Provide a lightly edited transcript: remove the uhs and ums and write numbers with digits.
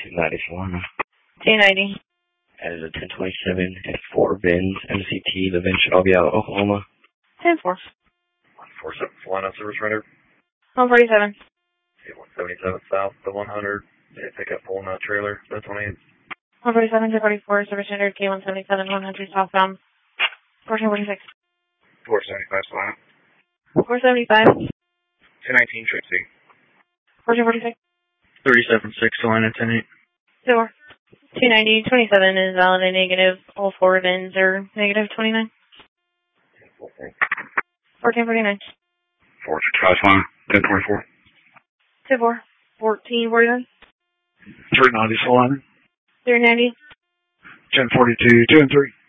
294. 290. Added a 1027 and 4 bins. MCT, the VIN should all be out of Oklahoma. 10-4. 47 Solana service render. 147. 177 south to 100. Pick up pulling that trailer. That's 28. 147 to 44, service standard K177, 100 southbound. 1446. 475 Solana. 475. 219 trip C. 1446. 37.6 Solana 10.8. 4. 290, 27 is valid and negative. All 4 bins are negative 29. 1449. 465 Solana 1024. 2-4. 1449. 390 Solana. 390. 1042 2 and 3.